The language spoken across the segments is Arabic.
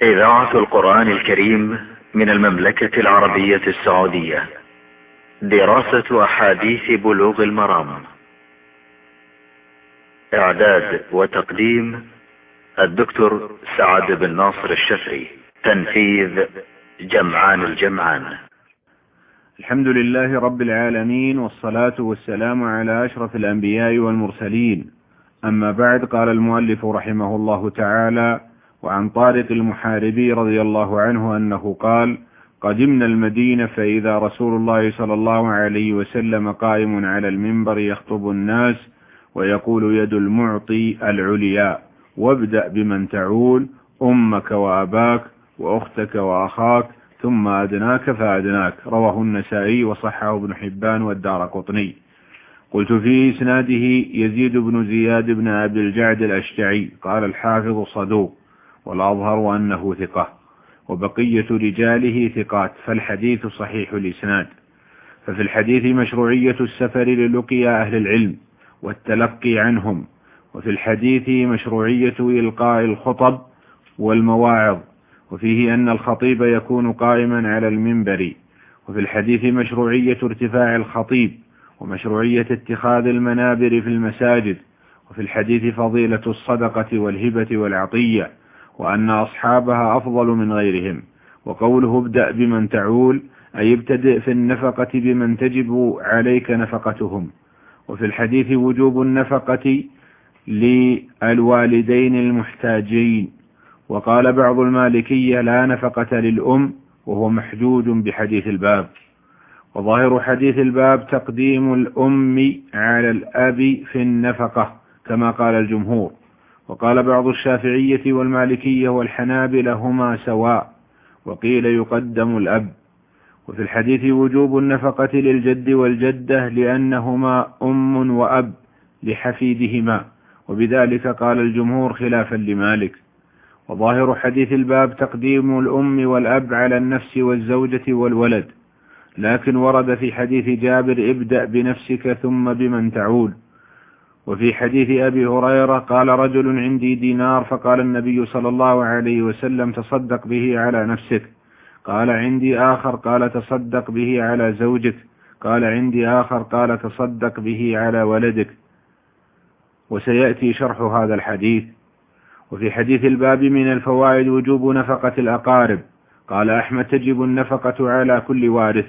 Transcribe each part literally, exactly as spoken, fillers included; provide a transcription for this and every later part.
إذاعة القرآن الكريم من المملكة العربية السعودية. دراسة أحاديث بلوغ المرام. إعداد وتقديم الدكتور سعد بن ناصر الشفعي. تنفيذ جمعان الجمعان. الحمد لله رب العالمين، والصلاة والسلام على أشرف الأنبياء والمرسلين. أما بعد، قال المؤلف رحمه الله تعالى: وعن طارق المحاربي رضي الله عنه أنه قال: قدمنا المدينة فإذا رسول الله صلى الله عليه وسلم قائم على المنبر يخطب الناس ويقول: يد المعطي العليا، وابدأ بمن تعول، أمك وأباك وأختك وأخاك، ثم أدناك فأدناك. رواه النسائي وصححه ابن حبان والدارقطني. قلت في إسناده يزيد بن زياد بن أبي الجعد الأشجعي. قال الحافظ: صدوق، والأظهر أنه ثقة، وبقية رجاله ثقات، فالحديث صحيح الإسناد. ففي الحديث مشروعية السفر للقيا أهل العلم والتلقي عنهم، وفي الحديث مشروعية إلقاء الخطب والمواعظ، وفيه أن الخطيب يكون قائما على المنبر. وفي الحديث مشروعية ارتفاع الخطيب، ومشروعية اتخاذ المنابر في المساجد. وفي الحديث فضيلة الصدقة والهبة والعطية، وأن أصحابها أفضل من غيرهم. وقوله ابدأ بمن تعول، أي ابتدئ في النفقة بمن تجب عليك نفقتهم. وفي الحديث وجوب النفقة للوالدين المحتاجين. وقال بعض المالكية: لا نفقة للأم، وهو محدود بحديث الباب. وظاهر حديث الباب تقديم الأم على الأب في النفقة كما قال الجمهور. وقال بعض الشافعية والمالكية والحنابلة: هما سواء، وقيل يقدم الأب. وفي الحديث وجوب النفقة للجد والجدة لأنهما أم وأب لحفيدهما، وبذلك قال الجمهور خلافا لمالك. وظاهر حديث الباب تقديم الأم والأب على النفس والزوجة والولد، لكن ورد في حديث جابر: ابدأ بنفسك ثم بمن تعول. وفي حديث أبي هريرة قال رجل: عندي دينار، فقال النبي صلى الله عليه وسلم: تصدق به على نفسك. قال: عندي آخر، قال: تصدق به على زوجك. قال: عندي آخر، قال: تصدق به على ولدك. وسيأتي شرح هذا الحديث. وفي حديث الباب من الفوائد وجوب نفقة الأقارب. قال أحمد: تجب النفقة على كل وارث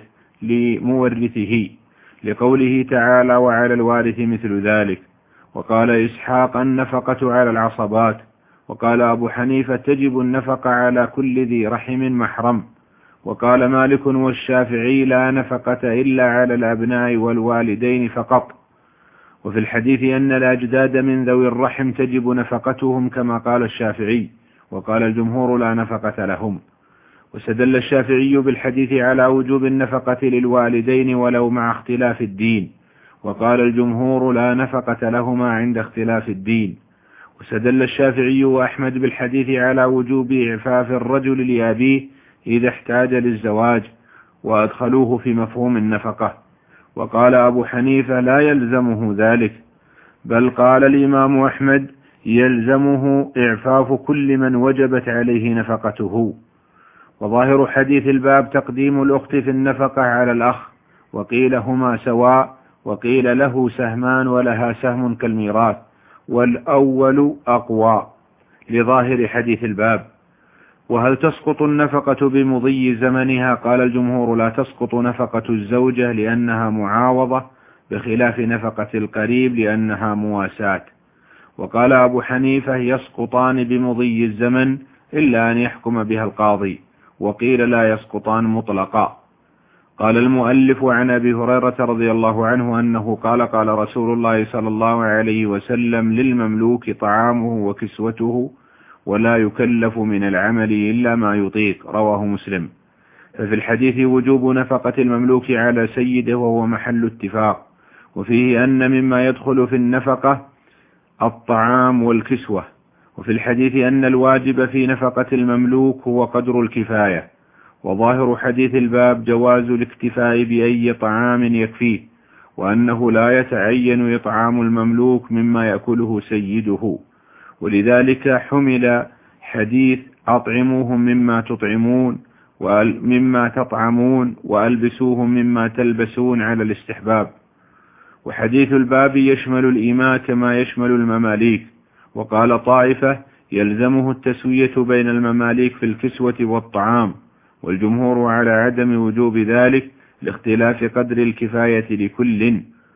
لمورثه، لقوله تعالى: وعلى الوارث مثل ذلك. وقال إسحاق: النفقة على العصبات. وقال أبو حنيفة: تجب النفقة على كل ذي رحم محرم. وقال مالك والشافعي: لا نفقة إلا على الأبناء والوالدين فقط. وفي الحديث أن الأجداد من ذوي الرحم تجب نفقتهم كما قال الشافعي، وقال الجمهور: لا نفقة لهم. واستدل الشافعي بالحديث على وجوب النفقة للوالدين ولو مع اختلاف الدين، وقال الجمهور: لا نفقة لهما عند اختلاف الدين. واستدل الشافعي وأحمد بالحديث على وجوب إعفاف الرجل لأبيه إذا احتاج للزواج، وأدخلوه في مفهوم النفقة. وقال أبو حنيفة: لا يلزمه ذلك، بل قال الإمام أحمد: يلزمه إعفاف كل من وجبت عليه نفقته. وظاهر حديث الباب تقديم الأخت في النفقة على الأخ، وقيل هما سواء، وقيل له سهمان ولها سهم كالميراث، والأول أقوى لظاهر حديث الباب. وهل تسقط النفقة بمضي زمنها؟ قال الجمهور: لا تسقط نفقة الزوجة لأنها معاوضة، بخلاف نفقة القريب لأنها مواساة. وقال أبو حنيفة: يسقطان بمضي الزمن إلا أن يحكم بها القاضي، وقيل لا يسقطان مطلقا. قال المؤلف: عن أبي هريرة رضي الله عنه أنه قال: قال رسول الله صلى الله عليه وسلم: للمملوك طعامه وكسوته، ولا يكلف من العمل إلا ما يطيق. رواه مسلم. ففي الحديث وجوب نفقة المملوك على سيده، وهو محل اتفاق. وفيه أن مما يدخل في النفقة الطعام والكسوة. وفي الحديث أن الواجب في نفقة المملوك هو قدر الكفاية. وظاهر حديث الباب جواز الاكتفاء بأي طعام يكفيه، وأنه لا يتعين إطعام المملوك مما يأكله سيده. ولذلك حمل حديث أطعموهم مما تطعمون ومما تطعمون وألبسوهم مما تلبسون على الاستحباب. وحديث الباب يشمل الإماء كما يشمل المماليك. وقال طائفة يلزمه التسوية بين المماليك في الكسوة والطعام، والجمهور على عدم وجوب ذلك لاختلاف قدر الكفاية لكل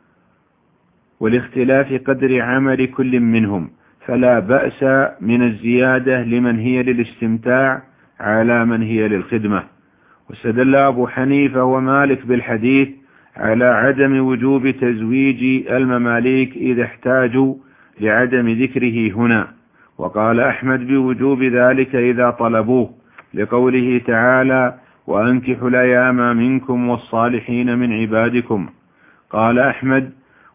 ولاختلاف قدر عمل كل منهم، فلا بأس من الزيادة لمن هي للاستمتاع على من هي للخدمة. واستدل أبو حنيفة ومالك بالحديث على عدم وجوب تزويج المماليك إذا احتاجوا لعدم ذكره هنا، وقال أحمد بوجوب ذلك إذا طلبوه، لقوله تعالى وأنكحوا الأيام منكم والصالحين من عبادكم. قال أحمد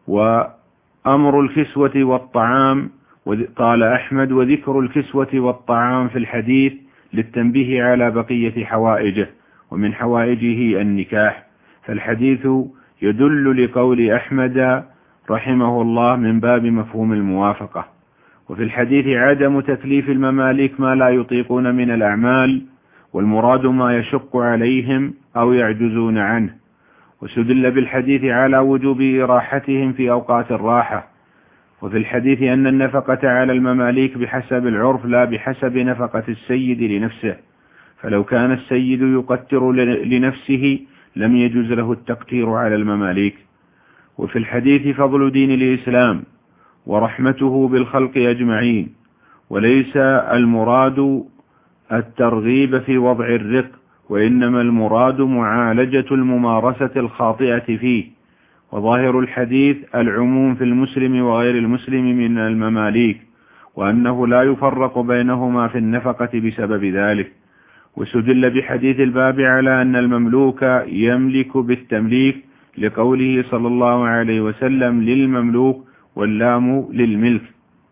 وأمر الكسوة والطعام قال أحمد وذكر الكسوة والطعام في الحديث للتنبيه على بقية حوائجه، ومن حوائجه النكاح، فالحديث يدل لقول أحمد رحمه الله من باب مفهوم الموافقة. وفي الحديث عدم تكليف المماليك ما لا يطيقون من الأعمال، والمراد ما يشق عليهم أو يعجزون عنه. وسدل بالحديث على وجوب إراحتهم في أوقات الراحة. وفي الحديث أن النفقة على المماليك بحسب العرف لا بحسب نفقة السيد لنفسه، فلو كان السيد يقتر لنفسه لم يجوز له التقتير على المماليك. وفي الحديث فضل دين الإسلام ورحمته بالخلق أجمعين، وليس المراد الترغيب في وضع الرق، وإنما المراد معالجة الممارسة الخاطئة فيه. وظاهر الحديث العموم في المسلم وغير المسلم من المماليك، وأنه لا يفرق بينهما في النفقة بسبب ذلك. وسدل بحديث الباب على أن المملوك يملك بالتمليك، لقوله صلى الله عليه وسلم للمملوك واللام للملك.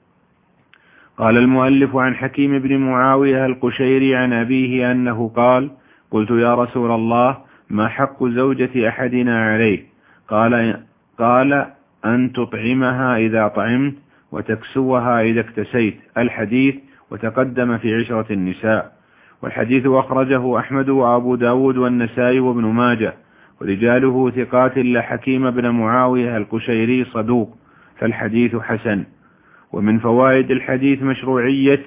قال المؤلف عن حكيم بن معاوية القشيري عن أبيه أنه قال قلت يا رسول الله ما حق زوجة أحدنا عليه؟ قال, قال أن تطعمها إذا طعمت وتكسوها إذا اكتسيت، الحديث، وتقدم في عشرة النساء. والحديث أخرجه أحمد وأبو داود والنسائي وابن ماجه، ورجاله ثقات لحكيم بن معاوية القشيري صدوق، فالحديث حسن. ومن فوائد الحديث مشروعية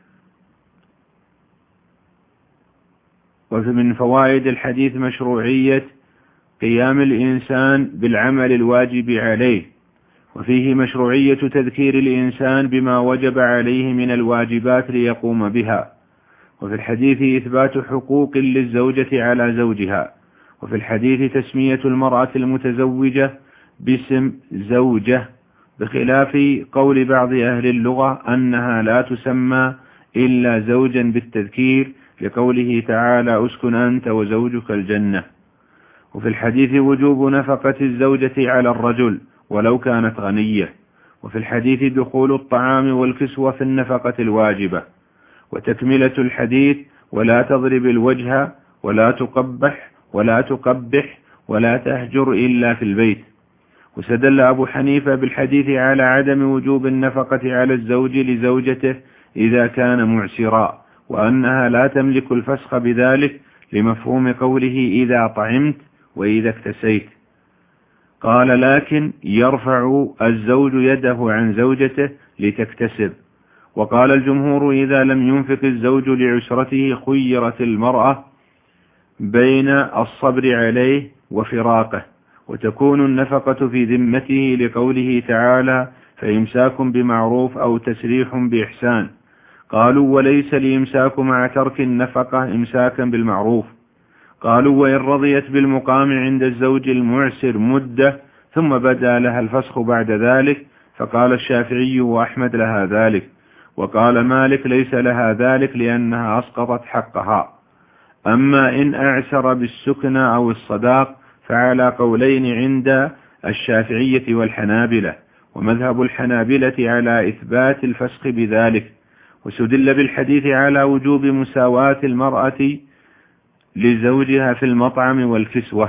ومن فوائد الحديث مشروعية قيام الإنسان بالعمل الواجب عليه، وفيه مشروعية تذكير الإنسان بما وجب عليه من الواجبات ليقوم بها. وفي الحديث إثبات حقوق للزوجة على زوجها. وفي الحديث تسمية المرأة المتزوجة باسم زوجة، بخلاف قول بعض أهل اللغة أنها لا تسمى إلا زوجا بالتذكير، لقوله تعالى أسكن أنت وزوجك الجنة. وفي الحديث وجوب نفقة الزوجة على الرجل ولو كانت غنية. وفي الحديث دخول الطعام والكسوة في النفقة الواجبة. وتكملة الحديث ولا تضرب الوجه ولا تقبح ولا تقبح ولا تهجر إلا في البيت. وسدل أبو حنيفة بالحديث على عدم وجوب النفقة على الزوج لزوجته إذا كان معسرا، وأنها لا تملك الفسخ بذلك، لمفهوم قوله إذا طعمت وإذا اكتسيت. قال لكن يرفع الزوج يده عن زوجته لتكتسب. وقال الجمهور إذا لم ينفق الزوج لعسرته خيرت المرأة بين الصبر عليه وفراقه، وتكون النفقة في ذمته، لقوله تعالى فإمساك بمعروف أو تسريح بإحسان. قالوا وليس الإمساك مع ترك النفقة إمساكا بالمعروف. قالوا وإن رضيت بالمقام عند الزوج المعسر مدة ثم بدا لها الفسخ بعد ذلك، فقال الشافعي وأحمد لها ذلك، وقال مالك ليس لها ذلك لأنها أسقطت حقها. أما إن أعسر بالسكن أو الصداق فعلى قولين عند الشافعية والحنابلة، ومذهب الحنابلة على إثبات الفسخ بذلك. وسدل بالحديث على وجوب مساواة المرأة لزوجها في المطعم والكسوة.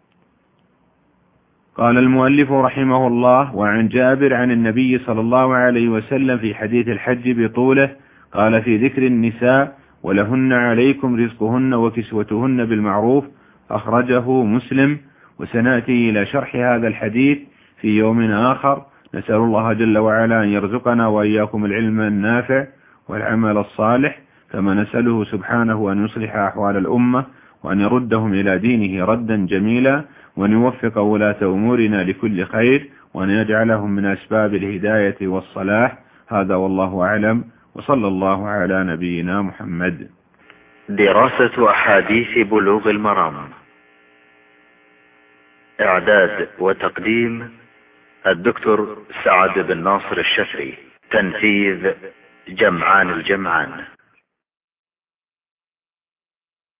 قال المؤلف رحمه الله وعن جابر عن النبي صلى الله عليه وسلم في حديث الحج بطوله قال في ذكر النساء ولهن عليكم رزقهن وكسوتهن بالمعروف، أخرجه مسلم. وسنأتي إلى شرح هذا الحديث في يوم آخر. نسأل الله جل وعلا أن يرزقنا وإياكم العلم النافع والعمل الصالح، كما نسأله سبحانه أن يصلح أحوال الأمة، وأن يردهم إلى دينه ردا جميلا، وأن يوفق ولاة أمورنا لكل خير، وأن يجعلهم من أسباب الهداية والصلاح. هذا والله أعلم، وصلى الله على نبينا محمد. دراسة أحاديث بلوغ المرام، إعداد وتقديم الدكتور سعد بن ناصر الشفري، تنفيذ جمعان الجمعان.